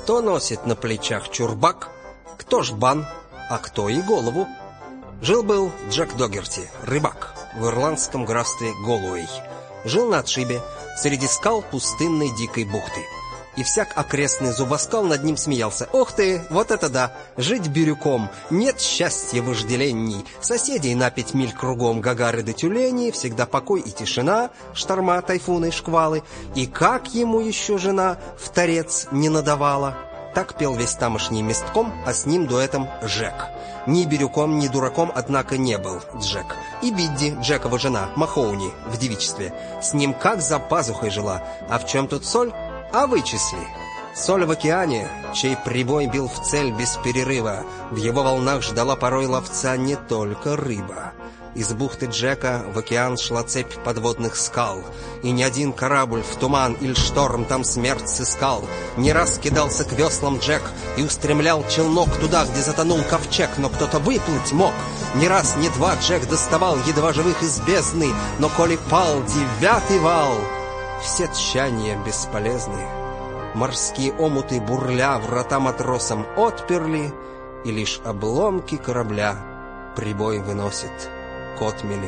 Кто носит на плечах чурбак, кто жбан, а кто и голову. Жил-был Джек Догерти, рыбак, в ирландском графстве Голуэй. Жил на отшибе, среди скал пустынной дикой бухты. И всяк окрестный зубоскал над ним смеялся. Ох ты, вот это да, жить бирюком, нет счастья вожделений. Соседей на 5 миль кругом гагары да тюлени, всегда покой и тишина, шторма, тайфуны, шквалы. И как ему еще жена в торец не надавала. Так пел весь тамошний местком, а с ним дуэтом Жек. Ни бирюком, ни дураком, однако, не был Джек. И Бидди, Джекова жена, Махоуни, в девичестве, с ним как за пазухой жила. А в чем тут соль? А вычисли. Соль в океане, чей прибой бил в цель без перерыва. В его волнах ждала порой ловца не только рыба. Из бухты Джека в океан шла цепь подводных скал, и ни один корабль в туман или шторм там смерть сыскал. Не раз кидался к веслам Джек и устремлял челнок туда, где затонул ковчег, но кто-то выплыть мог. Ни раз, ни два Джек доставал едва живых из бездны, но коли пал 9-й вал, все тщания бесполезны. Морские омуты бурля врата матросам отперли, и лишь обломки корабля прибой выносит к отмели.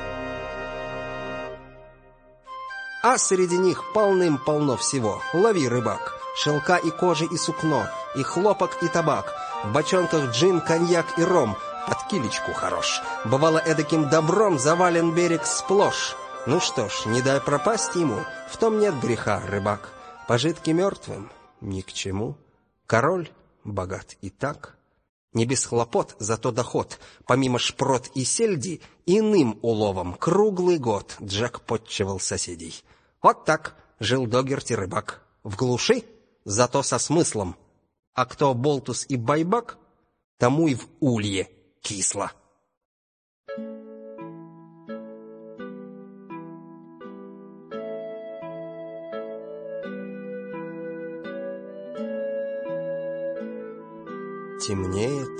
А среди них полным-полно всего. Лови, рыбак, шелка и кожи и сукно, и хлопок и табак, в бочонках джин, коньяк и ром, под килечку хорош. Бывало, эдаким добром завален берег сплошь. Ну что ж, не дай пропасть ему, в том нет греха, рыбак. Пожитки мертвым ни к чему. Король богат и так. Не без хлопот, зато доход, помимо шпрот и сельди, иным уловом круглый год Джек подчевал соседей. Вот так жил Догерти рыбак. В глуши, зато со смыслом. А кто болтус и байбак, тому и в улье кисло. Темнеет,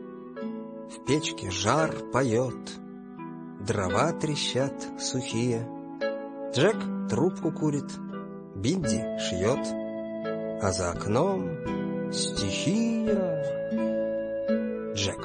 в печке жар поет, дрова трещат сухие. Джек трубку курит, Бидди шьет, а за окном стихия. Джек.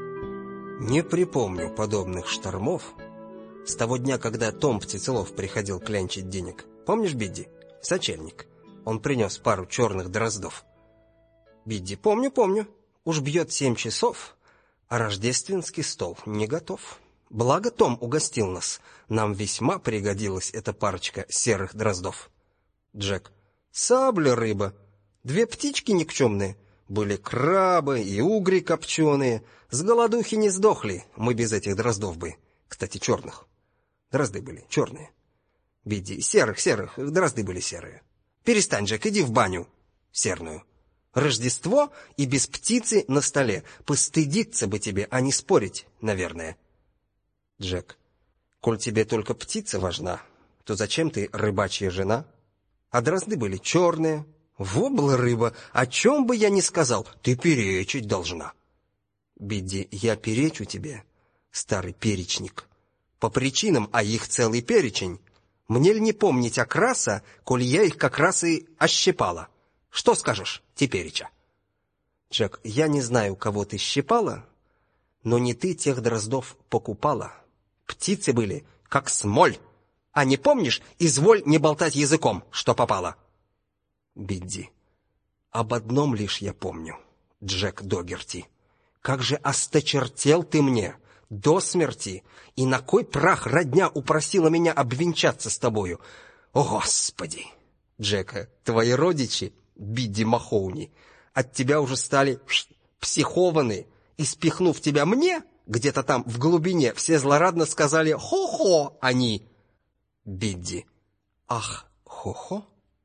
Не припомню подобных штормов с того дня, когда Том Птицелов приходил клянчить денег. Помнишь, Бидди? В сочельник. Он принес пару черных дроздов. Бидди: помню. Уж бьет 7 часов, а рождественский стол не готов. Благо Том угостил нас. Нам весьма пригодилась эта парочка серых дроздов. Джек. Сабля рыба. 2 птички никчемные. Были крабы и угри копченые. С голодухи не сдохли мы без этих дроздов бы. Кстати, черных. Дрозды были черные. Бидди. Серых, дрозды были серые. Перестань, Джек, иди в баню серную. Рождество и без птицы на столе. Постыдиться бы тебе, а не спорить, наверное. Джек. Коль тебе только птица важна, то зачем ты рыбачья жена? А дрозды были черные. Вобла рыба, о чем бы я ни сказал, ты перечить должна. Бидди. Я перечу тебе, старый перечник, по причинам, а их целый перечень. Мне ли не помнить окраса, коль я их как раз и ощипала? Что скажешь тепереча? Джек. Я не знаю, кого ты щипала, но не ты тех дроздов покупала. Птицы были как смоль. А не помнишь, изволь не болтать языком, что попало. Бидди. Об одном лишь я помню, Джек Догерти. Как же осточертел ты мне до смерти, и на кой прах родня упросила меня обвенчаться с тобою? О, Господи! Джека. Твои родичи, Бидди Махоуни, от тебя уже стали психованы, и, спихнув тебя мне, где-то там в глубине, все злорадно сказали «хо-хо» они. Бидди. Ах, хо-хо?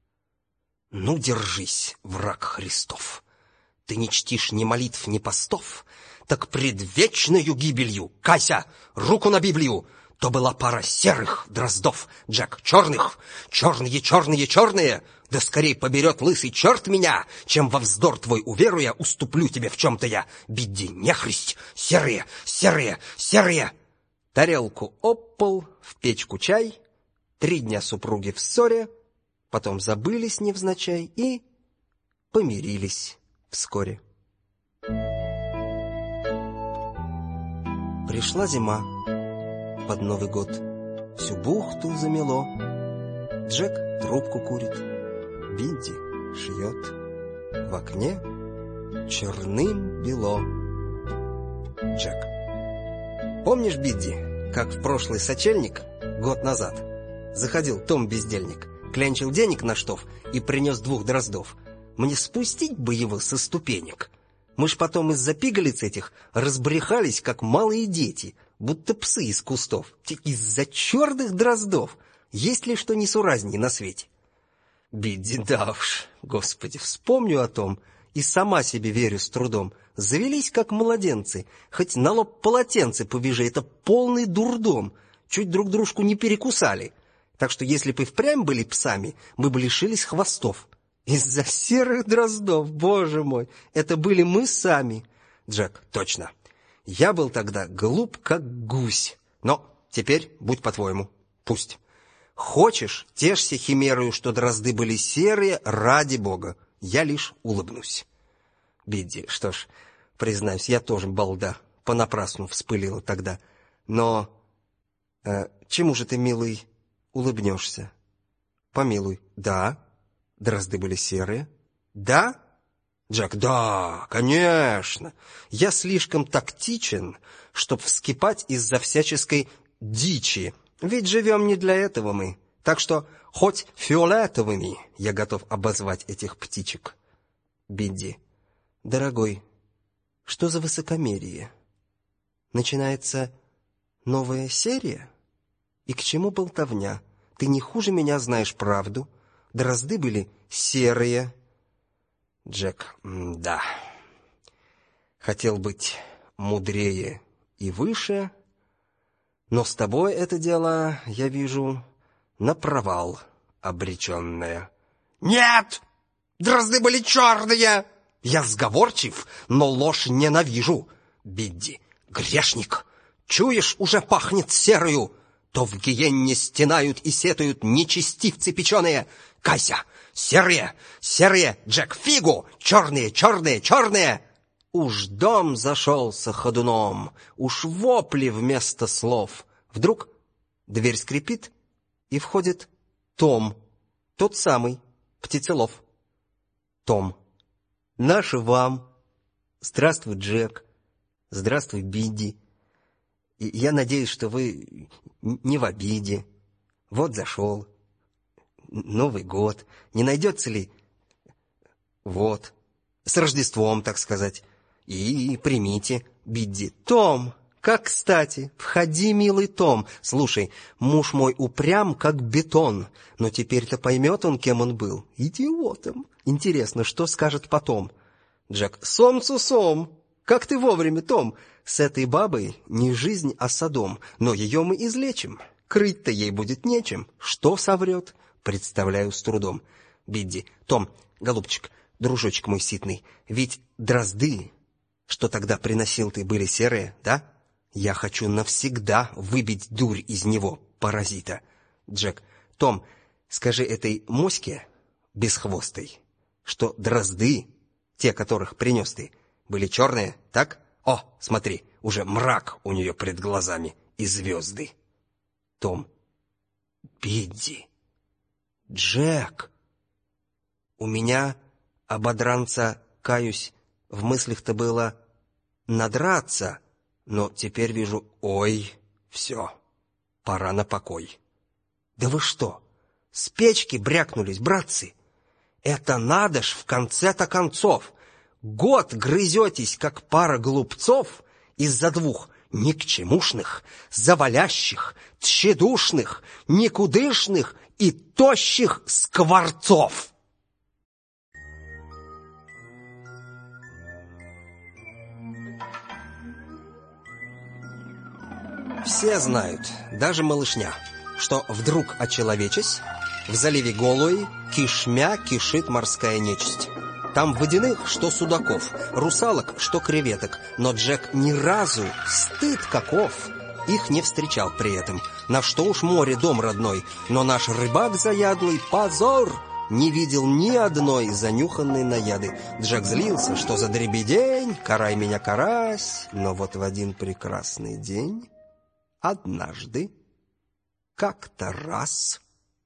Ну, держись, враг Христов. Ты не чтишь ни молитв, ни постов, так пред вечною гибелью, кайся, руку на Библию. То была пара серых дроздов, Джек, черных, черные. Да скорей поберет лысый черт меня, чем во вздор твой уверуя уступлю тебе в чем-то я. Бидди, нехристь, серые. Тарелку об пол, в печку чай. 3 дня супруги в ссоре, потом забылись невзначай и помирились вскоре. Пришла зима под Новый год. Всю бухту замело. Джек трубку курит, Бинди шьет. В окне черным бело. Джек: помнишь, Бидди, как в прошлый сочельник, год назад, заходил Том бездельник, клянчил денег на штоф и принес 2 дроздов? Мне спустить бы его со ступенек. Мы ж потом из-за пигалиц этих разбрехались, как малые дети, будто псы из кустов. Из-за черных дроздов. Есть ли что несуразней на свете? Бидди: да уж, господи, вспомню о том, и сама себе верю с трудом. Завелись, как младенцы, хоть на лоб полотенце повяжи, это полный дурдом. Чуть друг дружку не перекусали. Так что если бы впрямь были псами, мы бы лишились хвостов. Из-за серых дроздов, боже мой, это были мы сами. Джек: точно. Я был тогда глуп, как гусь. Но теперь будь по-твоему. Пусть. Хочешь, тешься химерою, что дрозды были серые, ради бога. Я лишь улыбнусь. Бидди: что ж, признаюсь, я тоже балда. Понапрасну вспылила тогда. Но чему же ты, милый, улыбнешься? Помилуй. Да. Дрозды были серые? Да? Джек: да, конечно. Я слишком тактичен, чтоб вскипать из-за всяческой дичи. Ведь живем не для этого мы. Так что хоть фиолетовыми я готов обозвать этих птичек. Бидди: дорогой, что за высокомерие? Начинается новая серия? И к чему болтовня? Ты не хуже меня знаешь правду. Дрозды были серые. Джек: да. Хотел быть мудрее и выше, но с тобой это дело, я вижу, на провал обреченное. Нет! Дрозды были черные! Я сговорчив, но ложь ненавижу. Бидди: грешник! Чуешь, уже пахнет серою! То в гиенне стенают и сетуют нечестивцы печеные. Кайся! Серые! Серые! Джек, фигу! Черные, черные, черные! Уж дом зашелся ходуном, уж вопли вместо слов. Вдруг дверь скрипит, и входит Том, тот самый, Птицелов. Том: наше вам. Здравствуй, Джек. Здравствуй, Бидди. Я надеюсь, что вы не в обиде. Вот зашел. Новый год. Не найдется ли? Вот. С Рождеством, так сказать. И примите, Бидди. Том, как кстати. Входи, милый Том. Слушай, муж мой упрям, как бетон. Но теперь-то поймет он, кем он был. Идиотом. Интересно, что скажет потом? Джек: сомцу сом. Как ты вовремя, Том. С этой бабой не жизнь, а содом. Но ее мы излечим. Крыть-то ей будет нечем. Что соврет? Представляю с трудом. Бидди: Том, голубчик, дружочек мой ситный, ведь дрозды, что тогда приносил ты, были серые, да? Я хочу навсегда выбить дурь из него, паразита. Джек: Том, скажи этой моське бесхвостой, что дрозды, те, которых принес ты, были черные, так? О, смотри, уже мрак у нее пред глазами и звезды. Том: Бидди. Джек. У меня, ободранца, каюсь, в мыслях-то было надраться, но теперь вижу, ой, все, пора на покой. Да вы что, с печки брякнулись, братцы? Это надо ж в конце-то концов. Год грызетесь, как пара глупцов, из-за 2 никчемушных, завалящих, тщедушных, никудышных и тощих скворцов. Все знают, даже малышня, что вдруг очеловечась, в заливе Голуи кишмя кишит морская нечисть. Там водяных, что судаков, русалок, что креветок, но Джек ни разу, стыд каков, их не встречал при этом. На что уж море, дом родной, но наш рыбак заядлый, позор, не видел ни одной занюханной наяды. Джек злился, что за дребедень, карай меня, карась. Но вот в один прекрасный день, однажды, как-то раз...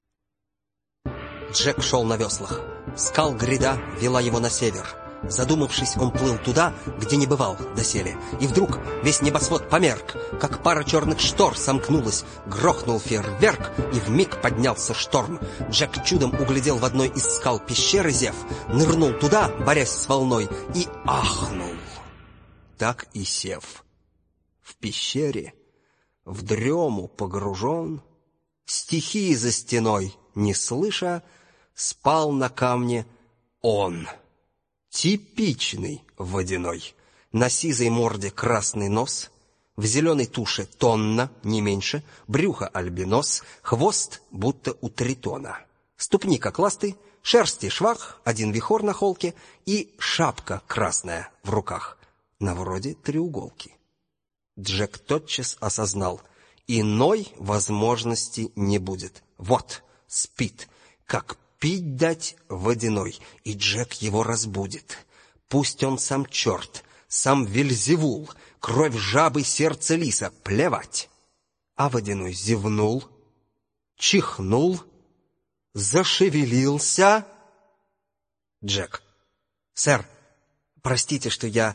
Джек шел на веслах. Скал гряда вела его на север. Задумавшись, он плыл туда, где не бывал доселе. И вдруг весь небосвод померк, как пара черных штор сомкнулась. Грохнул фейерверк, и вмиг поднялся шторм. Джек чудом углядел в одной из скал пещеры зев, нырнул туда, борясь с волной, и ахнул. Так и сев в пещере, в дрему погружен, стихии за стеной не слыша, спал на камне он. Типичный водяной. На сизой морде красный нос, в зеленой туше тонна, не меньше, брюхо альбинос, хвост будто у тритона. Ступни как ласты, шерсти швах, один вихор на холке и шапка красная в руках, на вроде треуголки. Джек тотчас осознал, иной возможности не будет. Вот, спит, как пить дать водяной, и Джек его разбудит. Пусть он сам черт, сам Вельзевул, кровь жабы, сердце лиса, плевать. А водяной зевнул, чихнул, зашевелился. Джек: сэр, простите, что я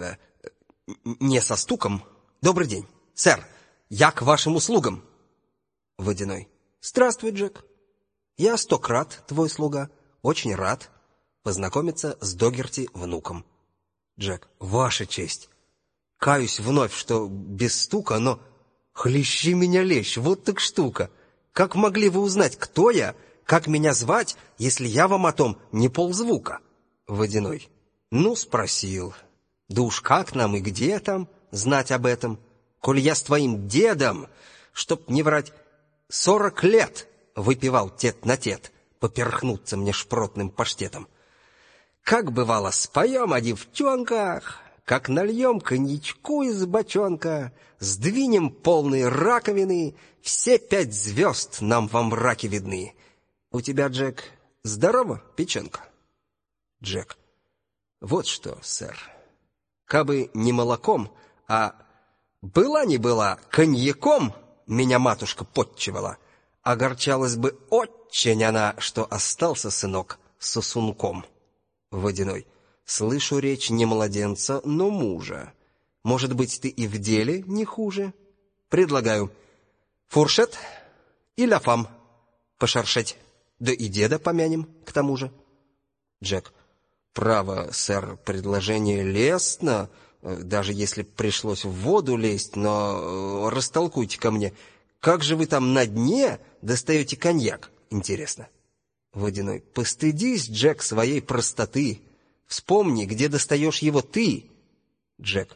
не со стуком. Добрый день, сэр, я к вашим услугам. Водяной: здравствуй, Джек. Я 100 крат твой слуга, очень рад познакомиться с Догерти внуком. Джек: ваша честь, каюсь вновь, что без стука, но хлещи меня лещ, вот так штука. Как могли вы узнать, кто я, как меня звать, если я вам о том не ползвука? Водяной: ну, спросил. Да уж как нам и где там знать об этом, коль я с твоим дедом, чтоб не врать, 40 лет выпивал тет на тет, поперхнуться мне шпротным паштетом. Как бывало, споем о девчонках, как нальем коньячку из бочонка, сдвинем полные раковины, все 5 звезд нам во мраке видны. У тебя, Джек, здорова печенка? Джек: вот что, сэр, кабы не молоком, а была не была коньяком, меня матушка подчевала, огорчалась бы очень она, что остался сынок сосунком. Водяной: слышу речь не младенца, но мужа. Может быть, ты и в деле не хуже? Предлагаю фуршет и ляфам пошаршать, да и деда помянем к тому же. Джек: право, сэр, предложение лестно, даже если пришлось в воду лезть, но растолкуйте ко мне, как же вы там на дне достаете коньяк, интересно? Водяной: постыдись, Джек, своей простоты. Вспомни, где достаешь его ты. Джек: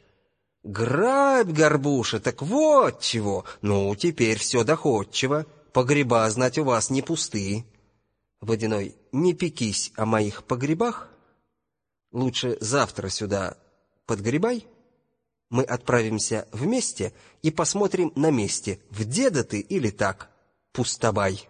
грабь, горбуша, так вот чего. Ну, теперь все доходчиво. Погреба, знать, у вас не пустые. Водяной: не пекись о моих погребах. Лучше завтра сюда подгребай. Мы отправимся вместе и посмотрим на месте, в деда ты или так, пустобай.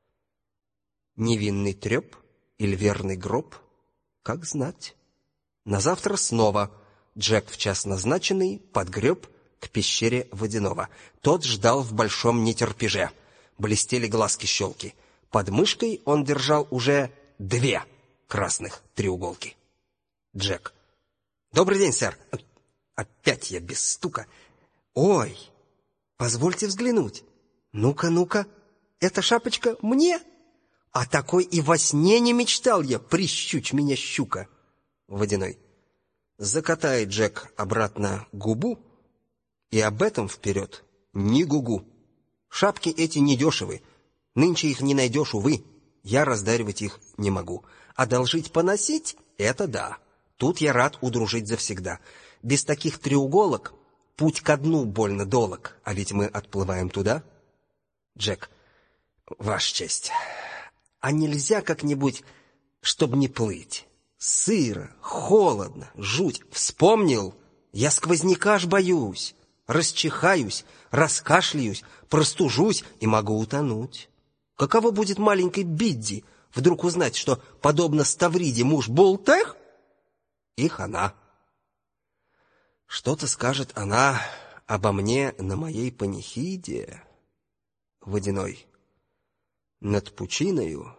Невинный треп или верный гроб, как знать. На завтра снова Джек в час назначенный подгреб к пещере водяного. Тот ждал в большом нетерпеже. Блестели глазки-щелки. Под мышкой он держал уже 2 красных треуголки. Джек: добрый день, сэр. Опять я без стука. Ой, позвольте взглянуть. Ну-ка, ну-ка, эта шапочка мне? А такой и во сне не мечтал я, прищучь меня, щука. Водяной: закатай, Джек, обратно губу, и об этом вперед ни гугу. Шапки эти недешевы, нынче их не найдешь, увы, я раздаривать их не могу. Одолжить поносить — это да, тут я рад удружить завсегда. Без таких треуголок путь ко дну больно долог, а ведь мы отплываем туда. Джек: ваша честь, а нельзя как-нибудь, чтоб не плыть? Сыро, холодно, жуть. Вспомнил, я сквозняка аж боюсь. Расчихаюсь, раскашляюсь, простужусь и могу утонуть. Каково будет маленькой Бидди вдруг узнать, что, подобно Ставриде, муж Болтех? И хана. Что-то скажет она обо мне на моей панихиде. Водяной. Над пучиною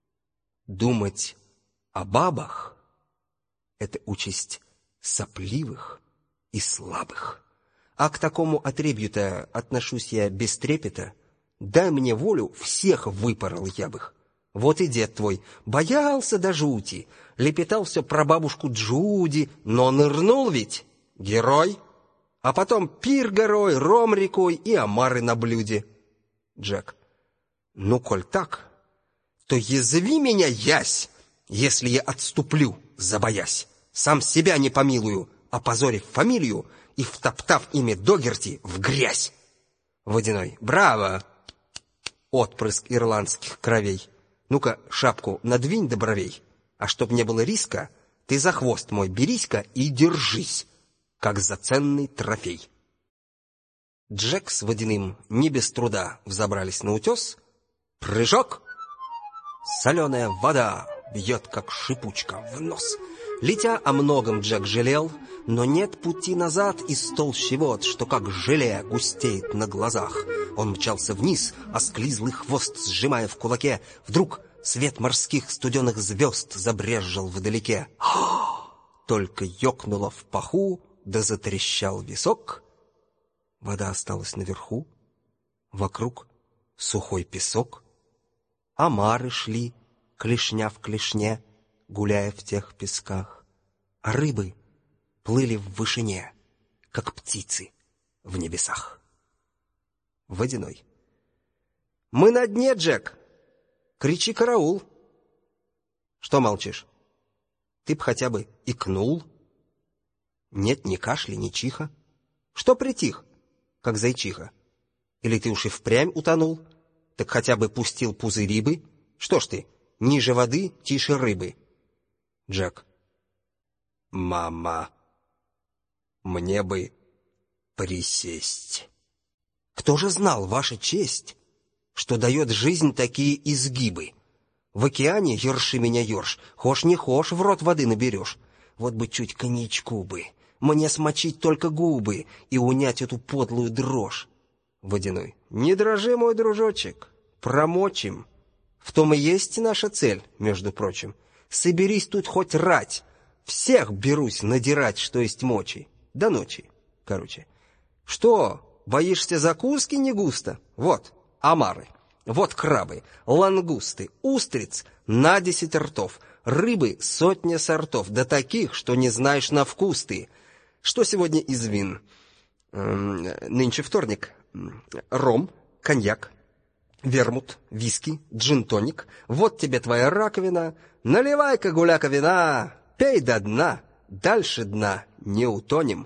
думать о бабах — это участь сопливых и слабых. А к такому отребью-то отношусь я без трепета. Дай мне волю, всех выпорол я бы их. Вот и дед твой боялся до жути, лепетал все про бабушку Джуди, но нырнул ведь, герой. А потом пир горой, ром рекой и омары на блюде. Джек. Ну, коль так, то язви меня, ясь, если я отступлю, забоясь. Сам себя не помилую, опозорив фамилию и втоптав имя Догерти в грязь. Водяной. Браво! Отпрыск ирландских кровей. Ну-ка, шапку надвинь до бровей. А чтоб не было риска, ты за хвост мой берись-ка и держись, как за ценный трофей. Джек с Водяным не без труда взобрались на утес. Прыжок! Соленая вода бьет, как шипучка, в нос. Летя о многом Джек жалел, но нет пути назад из толщи вод, что как желе густеет на глазах. Он мчался вниз, осклизлый хвост сжимая в кулаке. Вдруг свет морских студеных звезд забрезжил вдалеке. Только ёкнуло в паху, да затрещал висок. Вода осталась наверху, вокруг сухой песок. Омары шли, клешня в клешне, гуляя в тех песках. А рыбы плыли в вышине, как птицы в небесах. Водяной. Мы на дне, Джек! Кричи караул! Что молчишь? Ты б хотя бы икнул. Нет ни кашля, ни чиха. Что притих, как зайчиха? Или ты уж и впрямь утонул? Так хотя бы пустил пузыри бы. Что ж ты, ниже воды, тише рыбы. Джек. Мама, мне бы присесть. Кто же знал, ваша честь, что дает жизнь такие изгибы? В океане, ерши меня ерш, хошь не хошь, в рот воды наберешь. Вот бы чуть коньячку бы, мне смочить только губы и унять эту подлую дрожь. Водяной. Не дрожи, мой дружочек, промочим. В том и есть наша цель, между прочим. Соберись тут хоть рать, всех берусь надирать, что есть мочи. До ночи, короче. Что, боишься закуски не густо? Вот, омары, вот крабы, лангусты, устриц на 10 ртов, рыбы 100 сортов, да таких, что не знаешь на вкус ты. Что сегодня из вин? Нынче вторник. Ром, коньяк, вермут, виски, джин-тоник. Вот тебе твоя раковина. Наливай-ка, гуляка, вина, пей до дна, дальше дна не утонем.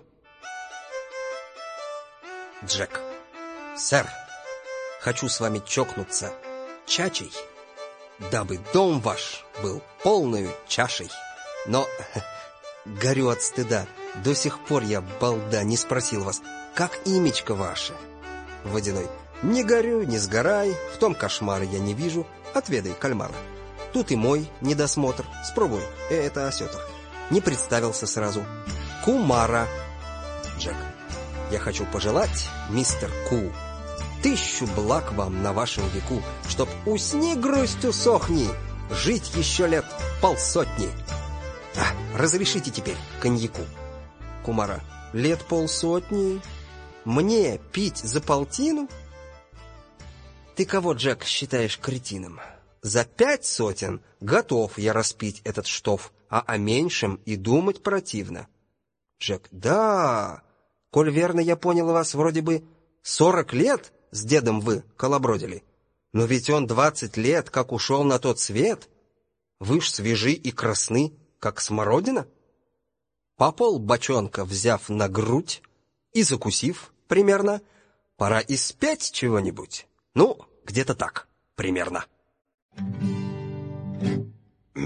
Джек. Сэр, хочу с вами чокнуться чачей, дабы дом ваш был полною чашей. Но горю от стыда, до сих пор я, балда, не спросил вас, как имечко ваше? Водяной. Не горю, не сгорай, в том кошмара я не вижу, отведай кальмара. Тут и мой недосмотр, спробуй, это осетр. Не представился сразу. Кумара. Джек. Я хочу пожелать, мистер Ку, 1000 благ вам на вашем веку, чтоб усни грустью сохни, жить еще лет 50. Разрешите теперь коньяку. Кумара. Лет 50? Мне пить за 100? Ты кого, Джек, считаешь кретином? За 500 готов я распить этот штоф, а о меньшем и думать противно. Джек. Да, коль верно я понял вас, вроде бы 40 лет с дедом вы колобродили. Но ведь он 20 лет, как ушел на тот свет. Вы ж свежи и красны, как смородина. По пол бочонка взяв на грудь и закусив примерно, пора и спеть чего-нибудь. Ну, где-то так, примерно.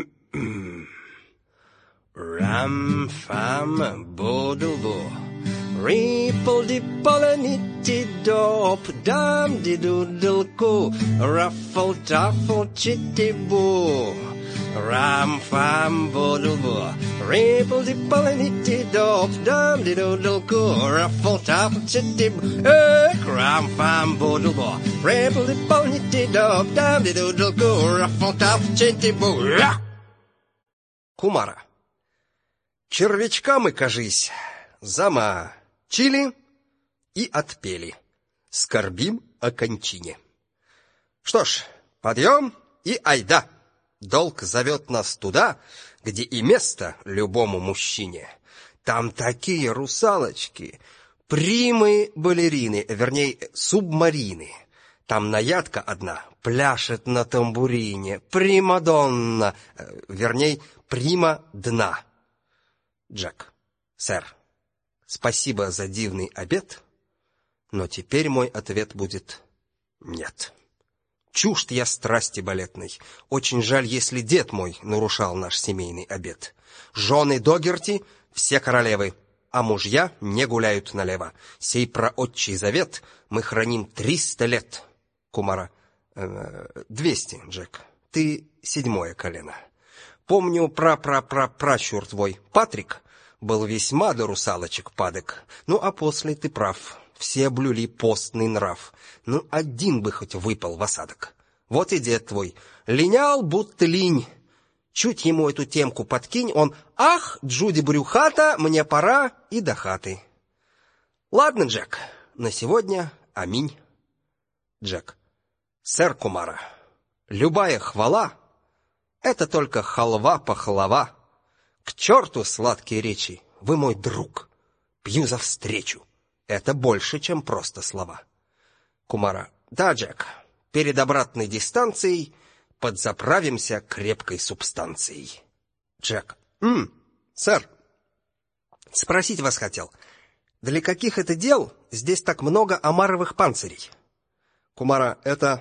Рам-фам-бодуло, Ripple-dipple-nitty-dop, dum-de-doodle-coo, ruffle-tuffle-chitty-boo, ram-fam-boodle-boo, ripple-dipple-nitty-dop, dum-de-doodle-coo, ruffle-tuffle-chitty-boo, ram-fam-boodle-boo, ripple-dipple-nitty-dop, dum-de-doodle-coo, ruffle-tuffle-chitty-boo. Кумара. Червячка мы, кажись, замочили и отпели. Скорбим о кончине. Что ж, подъем и айда. Долг зовет нас туда, где и место любому мужчине. Там такие русалочки, примы-балерины, вернее, субмарины. Там наядка одна пляшет на тамбурине, примадонна, вернее, прима дна. Джек. Сэр, спасибо за дивный обед, но теперь мой ответ будет нет. Чужд я страсти балетной. Очень жаль, если дед мой нарушал наш семейный обет. Жены Догерти все королевы, а мужья не гуляют налево. Сей праотчий завет мы храним 300 лет. Кумара. 200, Джек. Ты 7-е колено. Помню, пращур твой Патрик был весьма до русалочек падок. Ну, а после ты прав. Все блюли постный нрав. Ну, один бы хоть выпал в осадок. Вот и дед твой линял, будто линь. Чуть ему эту темку подкинь, он: ах, Джуди брюхата, мне пора и до хаты. Ладно, Джек, на сегодня аминь. Джек. Сэр Кумара, любая хвала — это только халва-пахлава. К черту сладкие речи, вы мой друг. Пью за встречу. Это больше, чем просто слова. Кумара. Да, Джек, перед обратной дистанцией подзаправимся крепкой субстанцией. Джек. Сэр, спросить вас хотел. Для каких это дел здесь так много омаровых панцирей? Кумара. Это...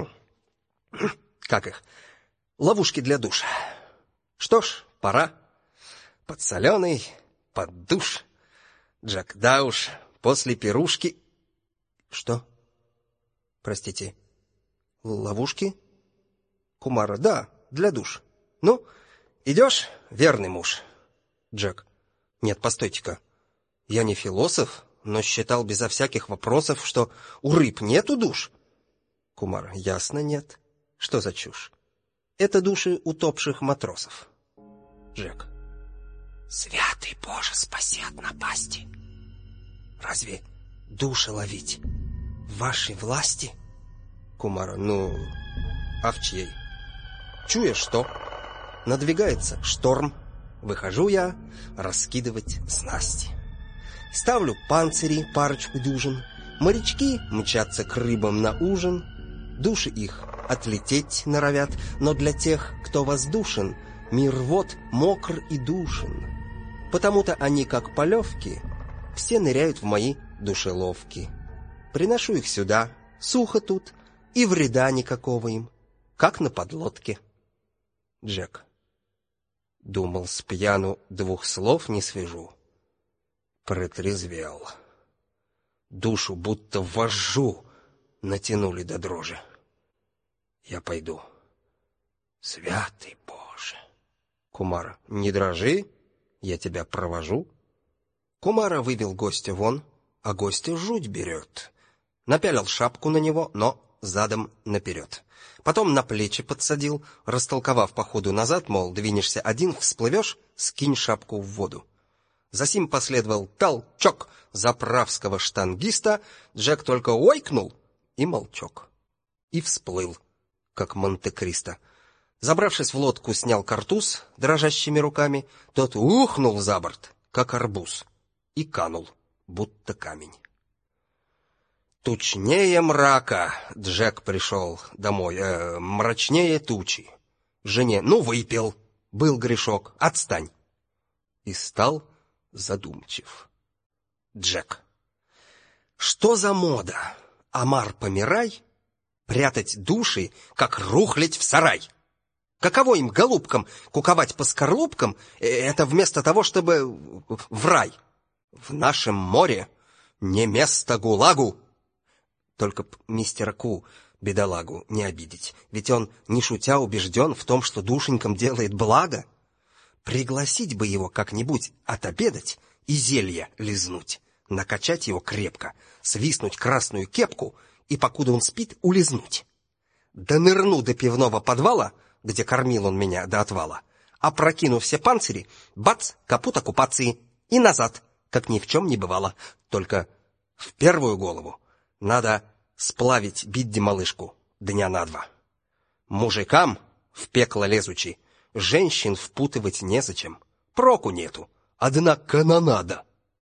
как их? Ловушки для душа. Что ж, пора. Под соленый, под душ. Джек. Да уж, после пирушки... Что? Простите. Ловушки? Кумара. Да, для душ. Ну, идешь, верный муж? Джек. Нет, постойте-ка. Я не философ, но считал безо всяких вопросов, что у рыб нету душ. Кумара. Ясно, нет. Что за чушь? Это души утопших матросов. Джек. Святый Боже, спаси от напасти. Разве души ловить в вашей власти? Кумара. Ну, а в чьей? Чуя что? Надвигается шторм. Выхожу я раскидывать снасти. Ставлю панцири парочку дюжин. Морячки мчатся к рыбам на ужин. Души их отлететь норовят, но для тех, кто воздушен, мир вот мокр и душен. Потому-то они, как полевки, все ныряют в мои душеловки. Приношу их сюда, сухо тут, и вреда никакого им, как на подлодке. Джек. Думал, с пьяну 2 слов не свяжу. Протрезвел. Душу будто вожжу натянули до дрожи. Я пойду. Святый Боже. Кумара. Не дрожи, я тебя провожу. Кумара вывел гостя вон, а гостя жуть берет. Напялил шапку на него, но задом наперед. Потом на плечи подсадил, растолковав по ходу назад, мол, двинешься один, всплывешь, скинь шапку в воду. Засим последовал толчок заправского штангиста. Джек только ойкнул и молчок. И всплыл, как Монте-Кристо. Забравшись в лодку, снял картуз дрожащими руками. Тот ухнул за борт, как арбуз, и канул, будто камень. Тучнее мрака Джек пришел домой, мрачнее тучи. Жене: ну, выпил, был грешок, отстань. И стал задумчив. Джек. Что за мода? Омар, помирай, прятать души, как рухлядь в сарай. Каково им, голубкам, куковать по скорлупкам, это вместо того, чтобы в рай. В нашем море не место ГУЛАГу. Только мистера Ку, бедолагу, не обидеть, ведь он, не шутя, убежден в том, что душенькам делает благо. Пригласить бы его как-нибудь отобедать и зелье лизнуть, накачать его крепко, свистнуть красную кепку и, покуда он спит, улизнуть. Да нырну до пивного подвала, где кормил он меня до отвала, опрокину все панцири, бац, капут оккупации, и назад, как ни в чем не бывало. Только в первую голову надо сплавить Бидди-малышку дня на 2. Мужикам, в пекло лезучи, женщин впутывать незачем. Проку нету, одна канонада.